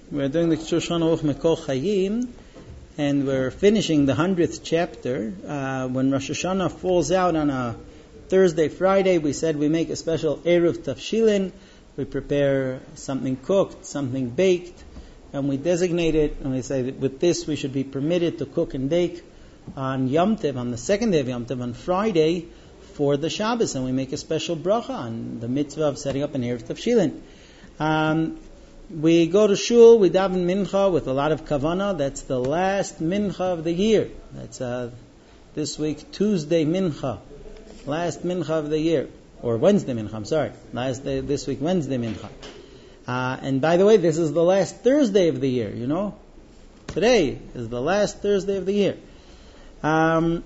We're doing the Shulchan Aruch Mekor Chayim, and we're finishing the 100th chapter. When Rosh Hashanah falls out on a Thursday, Friday, we said we make a special Eruv Tafshilin. We prepare something cooked, something baked, and we designate it, and we say that with this we should be permitted to cook and bake on Yom Tov, on the second day of Yom Tov, on Friday, for the Shabbos, and we make a special bracha on the mitzvah of setting up an Eruv Tafshilin. We go to shul, we daven mincha with a lot of kavanah. That's the last mincha of the year. That's this week, Tuesday mincha. Last mincha of the year. Or Wednesday mincha, I'm sorry. Last day, this week, Wednesday mincha. And by the way, this is the last Thursday of the year, you know. Today is the last Thursday of the year. Some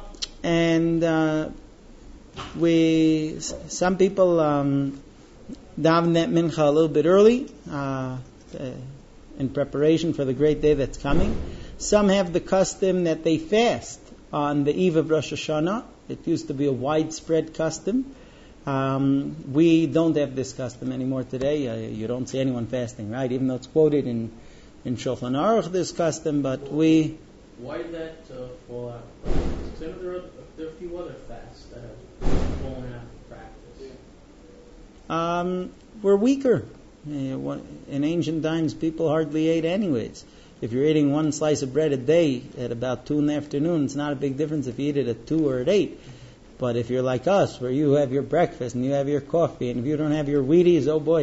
people daven that mincha a little bit early in preparation for the great day that's coming. Some have the custom that they fast on the eve of Rosh Hashanah. It used to be a widespread custom. We don't have this custom anymore today. You don't see anyone fasting, right? Even though it's quoted in Shulchan Aruch, this custom, but we... Why did that fall out? Because there are a few other fasts that have fallen out of practice. We're weaker. In ancient times, people hardly ate anyways. If you're eating one slice of bread a day at about 2 in the afternoon, it's not a big difference if you eat it at 2 or at 8. But if you're like us, where you have your breakfast and you have your coffee, and if you don't have your Wheaties, oh boy.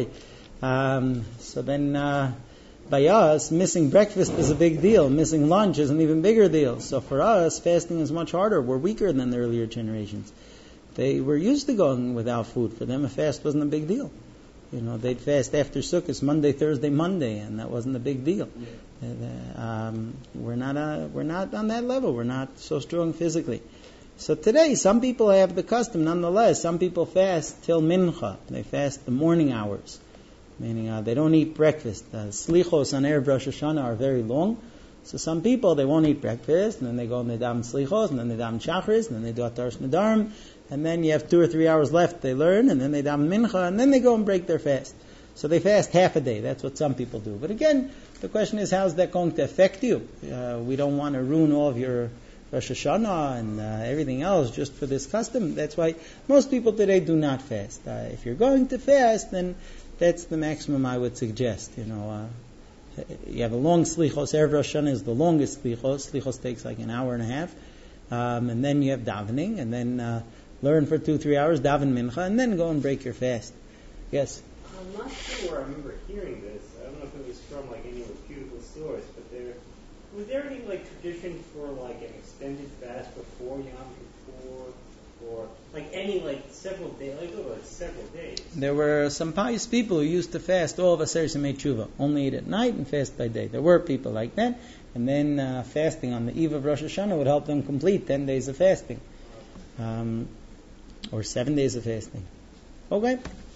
So then, by us, missing breakfast is a big deal. Missing lunch is an even bigger deal. So for us, fasting is much harder. We're weaker than the earlier generations. They were used to going without food. For them, a fast wasn't a big deal. You know, they'd fast after Sukkot, Monday, Thursday, Monday, and that wasn't a big deal. Yeah. We're not on that level. We're not so strong physically. So today, some people have the custom. Nonetheless, some people fast till mincha. They fast the morning hours, meaning they don't eat breakfast. Slichos on Erev Rosh Hashanah are very long. So some people, they won't eat breakfast, and then they go and they daven slichos, and then they daven shachris, and then they do atarash nedarim, and then you have 2 or 3 hours left, they learn, and then they daven mincha, and then they go and break their fast. So they fast half a day. That's what some people do. But again, the question is, how's that going to affect you? We don't want to ruin all of your Rosh Hashanah and everything else just for this custom. That's why most people today do not fast. If you're going to fast, then that's the maximum I would suggest. You know, you have a long slichos. Erev Rosh Hashanah is the longest slichos. Slichos takes like an hour and a half. And then you have davening, and then learn for 2-3 hours, daven mincha, and then go and break your fast. Yes? I'm not sure where I remember hearing this. I don't know if it was from like any reputable source, but was there any like tradition for like an extended fast before Yom Kippur, or like any like several days, like several days? There were some pious people who used to fast all of Aseret Yemei Tshuva, only eat at night and fast by day. There were people like that, and then fasting on the eve of Rosh Hashanah would help them complete 10 days of fasting, or 7 days of fasting. Okay.